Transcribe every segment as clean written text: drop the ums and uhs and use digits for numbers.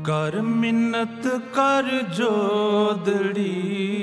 ਕਰ ਮਿੰਨਤ ਕਰ ਜੋਦੜੀ,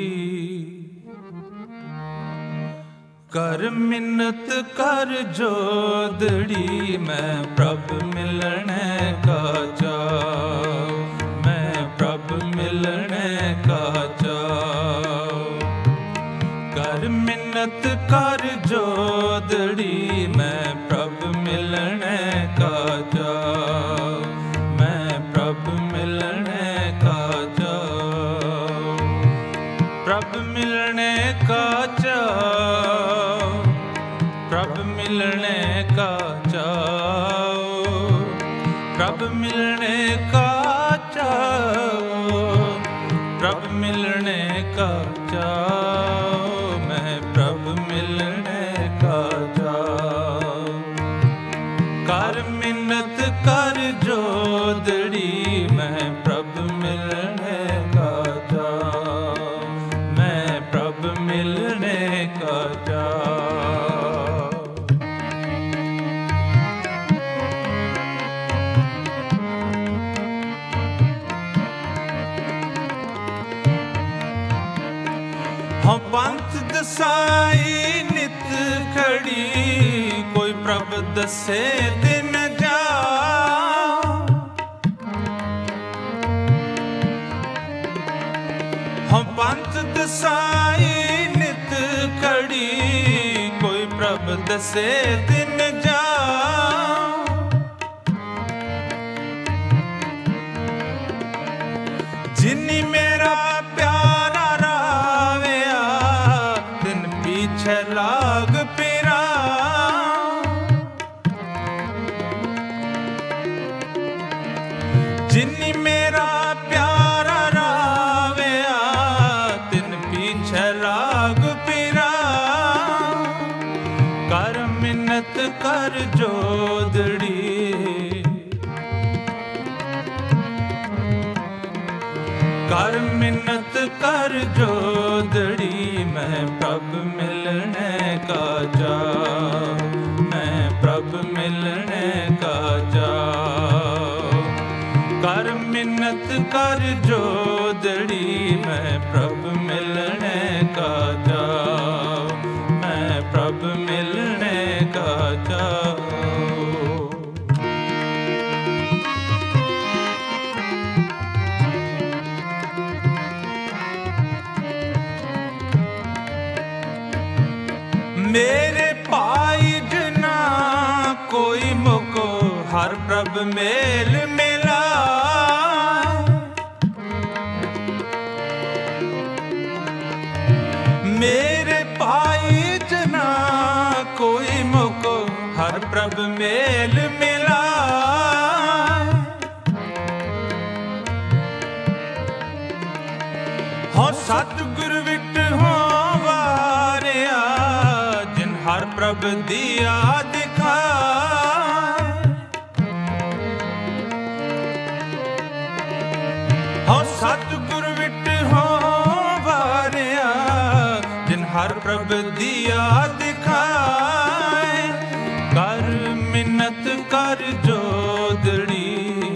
ਕਰ ਮਿੰਨਤ ਕਰ ਜੋਦੜੀ। ਮੈਂ ਪ੍ਰਭ ਮਿਲਣੇ ਕਾ ਚਾਉ, ਮੈਂ ਪ੍ਰਭ ਮਿਲਣੇ ਕਾ ਚਾਉ। ਕਰ ਮਿੰਨਤ ਕਰ ਜੋਦੜੀ, ਮੈਂ ਪ੍ਰਭ ਮਿਲਣੇ ਕਾ ਚਾਉ, ਮੈਂ ਪ੍ਰਭ ਮਿਲਣੇ ਕਾ ਚਾਉ। ਪ੍ਰਭ ਮਿਲਣੇ ਕਾ ਚਾਉ, ਪ੍ਰਭ ਮਿਲਣੇ ਕਾ ਚਾਉ, ਪ੍ਰਭ ਮਿਲਣੇ ਕਾ ਚਾਉ, ਪ੍ਰਭ ਮਿਲਣੇ ਕਾ ਚਾਉ। ਮੈਂ ਪ੍ਰਭ ਮਿਲਣੇ ਕਾ ਚਾਉ। ਕਰ ਮਿੰਨਤ ਕਰ ਜੋਦੜੀ, ਮੈਂ ਪ੍ਰਭ ਮਿਲਣੇ ਕਾ ਚਾਉ, ਮੈਂ ਪ੍ਰਭ ਮਿਲਣੇ ਕਾ ਚਾਉ। ਹਾਂ ਪੰਥ ਦਸਾਈ ਨਿਤ ਖੜੀ, ਕੋਈ ਪ੍ਰਭ ਦੱਸੇ ਦਿਨ ਜਾ। ਹਾਂ ਪੰਥ ਦਸਾਈ ਨਿਤ ਖੜੀ, ਕੋਈ ਪ੍ਰਭ ਦੱਸੇ ਦਿਨ ਜਾ। ਜਿਨੀ ਮੇਰਾ ਪਿਆਰਾ ਰਾਵਿਆ, ਦਿਨ ਪੀਛੇ ਲਾਗ ਪਿਰਾ। ਜਿਨੀ ਮੇਰਾ ਪਿਆਰਾ ਰਾਵਿਆ, ਦਿਨ ਪੀਛੇ ਲਾਗ ਪਿਰਾ। ਕਰ ਮਿੰਨਤ ਕਰ ਜੋਦੜੀ, ਕਰ ਮਿੰਨਤ ਕਰ ਜੋਦੜੀ। ਮੈਂ ਪ੍ਰਭ ਮਿਲਣੇ ਕਾ ਚਾਉ, ਮੈਂ ਪ੍ਰਭ ਮਿਲਣੇ ਕਾ ਚਾਉ। ਕਰ ਮਿੰਨਤ ਕਰ ਜੋਦੜੀ, ਮੈਂ ਪ੍ਰਭ ਮਿਲਣੇ ਕਾ ਚਾਉ, ਮੈਂ ਪ੍ਰਭ ਮਿਲਣੇ ਕਾ ਚਾਉ। ਮੇਰੇ ਭਾਈ ਜਨਾ ਕੋਈ ਮੁਕੋ, ਹਰ ਪ੍ਰਭ ਮੇਲ ਮਿਲਾ। ਮੇਰੇ ਭਾਈ ਜਨਾ ਕੋਈ ਮੁਕੋ, ਹਰ ਪ੍ਰਭ ਮੇਲ ਮਿਲਾ। ਹੋ ਸਤਿਗੁਰ ਵਿਟ ਹੋ ਵਾਰਿਆ, ਜਿਨ ਹਰ ਪ੍ਰਭ ਦੀਆ ਦਿਖਾਏ। ਹੋ ਸਤਿਗੁਰ ਵਿਟ ਹੋ ਵਾਰਿਆ, ਜਿਨ ਹਰ ਪ੍ਰਭ ਦੀਆ ਦਿਖਾਏ। ਕਰ ਮਿੰਨਤ ਕਰ ਜੋਦੜੀ,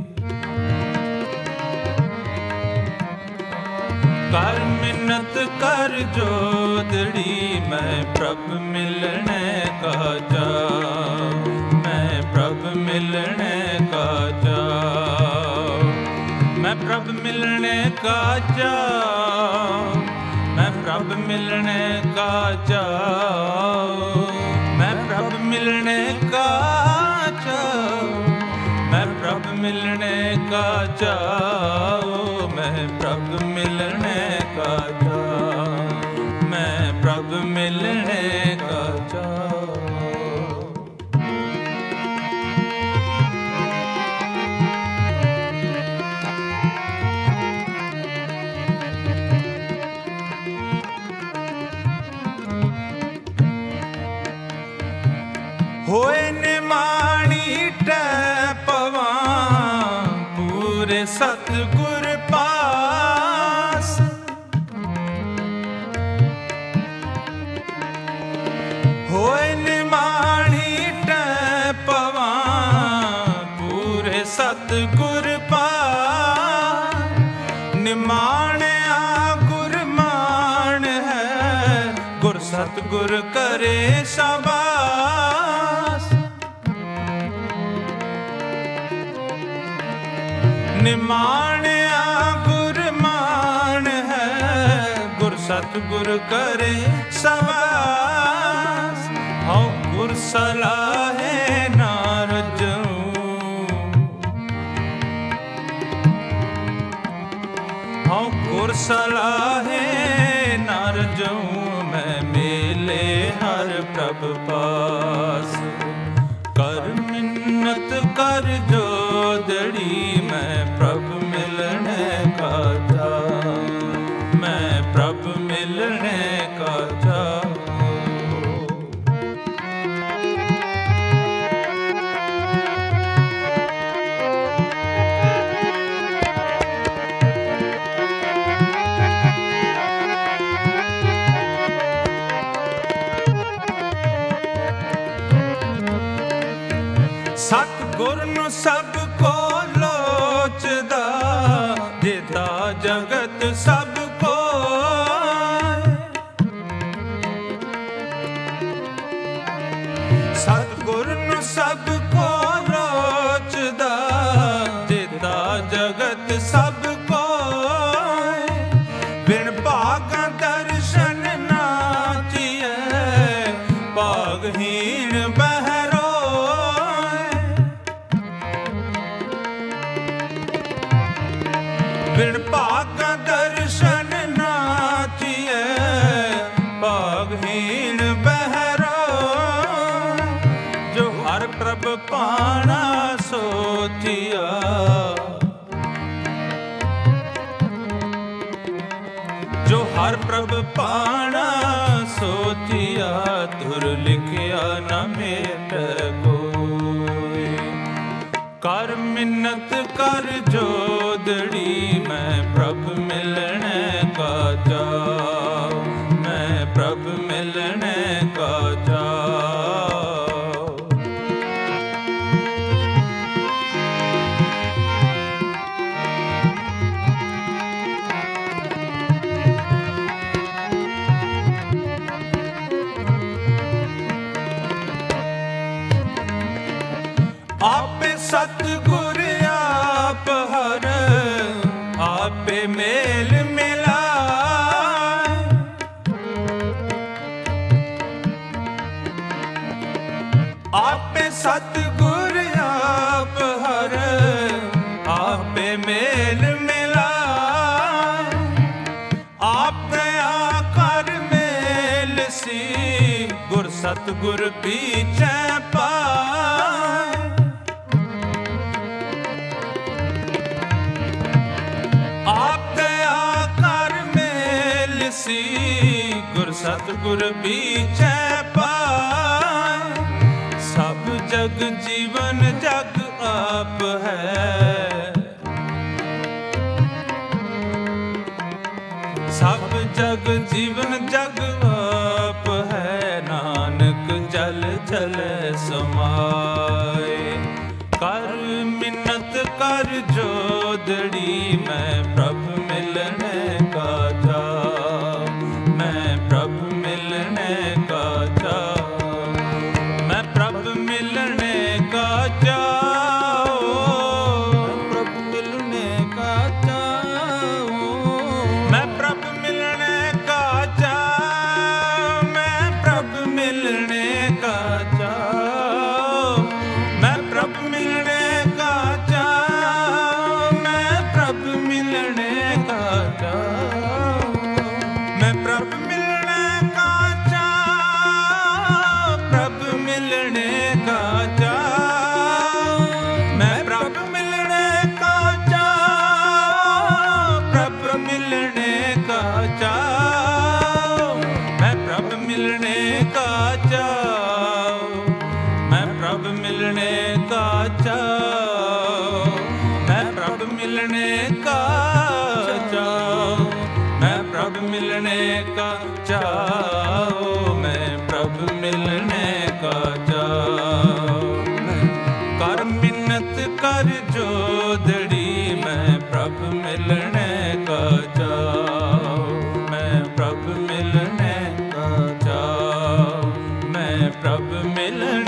ਕਰ ਮਿੰਨਤ ਕਰ ਜੋਦੜੀ। ਮੈਂ ਪ੍ਰਭ ਮਿਲਣੇ ਕਾ ਚਾਉ, ਮੈਂ ਪ੍ਰਭ ਮਿਲਣੇ ਕਾ ਚਾਉ। ਮੈਂ ਪ੍ਰਭ ਮਿਲਣੇ ਕਾ ਚਾਉ, ਮੈਂ ਪ੍ਰਭ ਮਿਲਣੇ ਕਾ ਚਾਉ। ਮੈਂ ਪ੍ਰਭ ਮਿਲਣੇ ਕਾ ਚਾਉ, ਮੈਂ ਪ੍ਰਭ ਮਿਲਣੇ ਕਾ ਚਾਉ। ਮੈਂ ਪ੍ਰਭ ਮਿਲਣੇ ਕਾ ਚਾਉ, ਮੈਂ ਪ੍ਰਭ ਮਿਲਣੇ ਕਾ ਚਾਉ। ਹੋਏ ਨਿਮਾਣੀ ਟੈ ਪਵਾਂ, ਪੂਰੇ ਸਤਿਗੁਰ ਪਾਸ। ਹੋਏ ਨਿਮਾਣੀ ਟੈ ਪਵਾਂ, ਪੂਰੇ ਸਤਿਗੁਰ ਪਾਸ। ਨਿਮਾਣਿਆ ਗੁਰਮਾਨ ਹੈ, ਗੁਰ ਸਤਿਗੁਰ ਕਰੇ ਸ਼ਾਬਾਸ਼। ਨਿਮਾਣਿਆ ਗੁਰਮਾਨ ਹੈ, ਗੁਰ ਸਤਿਗੁਰ ਕਰੇ ਸ਼ਾਬਾਸ਼। ਹਉ ਗੁਰ ਸਲਾਹੇ ਨਾ ਰਜਊ, ਹਉ ਗੁਰ ਸਲਾਹੇ ਨਾ ਰਜਊ। ਮੈਂ ਮੇਲੇ ਹਰ ਪ੍ਰਭ ਪਾਸ, ਕਰ ਮਿੰਨਤ ਕਰ ਜੋਦੜੀ। ਮੈਂ ਪ੍ਰਭ ਮਿਲਣੇ ਕਾ ਚਾਅ, ਮੈਂ ਪ੍ਰਭ ਮਿਲਣੇ ਕਾ ਚਾਅ। ਸਤਿਗੁਰ ਨੂੰ ਸਭ ਕੋ ਲੋਚਦਾ, ਜੇਤਾ ਜਗਤ ਸਭ ਕੋਇ। ਸਤਿਗੁਰ ਨੂੰ ਸਭ ਕੋ ਲੋਚਦਾ, ਜੇਤਾ ਜਗਤ ਸਭ ਕੋਇ। ਬਿਨ ਭਾਗਾਂ ਦਰਸ਼ਨ ਨਾਚੀਐ, ਭਾਗਹੀਣ ਬਹਿਰੋਇ। ਬਿਨ ਭਾਗਾਂ ਦਰਸ਼ਨ ਨਾਚੀਐ, ਭਾਗਹੀਣ ਬਹਿਰੋਇ। ਜੋ ਹਰ ਪ੍ਰਭ ਪਾਣਾ ਸੋਚਿਆ, ਜੋ ਹਰ ਪ੍ਰਭ ਪਾਣਾ ਸੋਚਿਆ। ਤੁਰ ਲਿਖਿਆ ਨਾ ਮੇਟ ਕੋਈ, ਕਰ ਮਿੰਨਤ ਕਰ ਜੋਦੜੀ। ਮੈਂ ਪ੍ਰਭ ਮਿਲਣੇ ਕਾ ਚਾਅ, ਮੈਂ ਪ੍ਰਭ ਮਿਲਣੇ ਕਾ ਚਾਅ। ਆਪੇ ਸਤਿਗੁਰ ਆਪ ਹਰ, ਆਪੇ ਮੇਲ ਮਿਲਾਇ। ਆਪੇ ਸਤਿਗੁਰ ਆਪ ਹਰ, ਆਪੇ ਮੇਲ ਮਿਲਾਇ। ਆਪੇ ਆਕਾਰ ਮੇਲ ਸੀ, ਗੁਰ ਸਤਿਗੁਰ ਪੀਛੇ ਪਾਇ। ਆਪੇ ਆਕਾਰ ਮੇਲ ਸੀ, ਗੁਰ ਸਤਿਗੁਰ ਪੀਛੇ ਪਾਇ। ਸਭ ਜਗ ਜੀਵਨ ਜਗ ਆਪ ਹੈ, ਸਭ ਜਗ ਜੀਵਨ ਜਗ ਆਪ ਹੈ। ਨਾਨਕ ਜਲ ਜਲ ਸਮਾਏ, ਕਰ ਮਿੰਨਤ ਕਰ ਜੋਦੜੀ। ਮੈਂ ਪ੍ਰਭ ਮਿਲਣੇ ਕਾ ਚਾਅ, ਮੈਂ ਪ੍ਰਭ ਮਿਲਣੇ ਕਾ ਚਾਅ। ਮੈਂ ਪ੍ਰਭ ਮਿਲਣੇ ਕਾ ਚਾਅ, ਪ੍ਰਭ ਮਿਲਣੇ ਕਾ ਚਾਅ। ਮੈਂ ਪ੍ਰਭ ਮਿਲਣੇ ਕਾ ਚਾਅ, ਮੈਂ ਪ੍ਰਭ ਮਿਲਣੇ ਕਾ ਚਾਅ। ਮੈਂ ਪ੍ਰਭ ਮਿਲਣੇ ਕਾ ਚਾਅ, ਮੈਂ ਪ੍ਰਭ ਮਿਲਣੇ ਕਾ ਚਾਅ। ਮੈਂ ਪ੍ਰਭ ਮਿਲਣੇ ਕਾ ਚਾਅ, ਪ੍ਰਭ ਮਿਲਣੇ ਕਾ ਚਾਅ। ਮੈਂ ਪ੍ਰਭ ਮਿਲਣੇ ਕਾ ਚਾਅ, ਪ੍ਰਭ ਮਿਲਣੇ ਕਾ ਚਾਅ। ਮੈਂ ਪ੍ਰਭ ਮਿਲਣੇ ਕਾ ਚਾਅ, ਮੈਂ ਪ੍ਰਭ ਮਿਲਣੇ ਕਾ ਚਾਅ। ਮੈਂ ਪ੍ਰਭ ਮਿਲਣੇ ਕਾ ਚਾਅ, ਮੈਂ ਪ੍ਰਭ ਮਿਲਣੇ ਕਾ ਚਾਅ। ਮੈਂ ਪ੍ਰਭ ਮਿਲਣੇ ਕਾ ਚਾਅ। ਕਰ ਮਿੰਨਤ ਕਰ ਜੋਦੜੀ। ਮੈਂ ਪ੍ਰਭ ਮਿਲਣੇ का चाओ, मैं प्रभ मिलने का चाओ, मैं प्रभ मिलने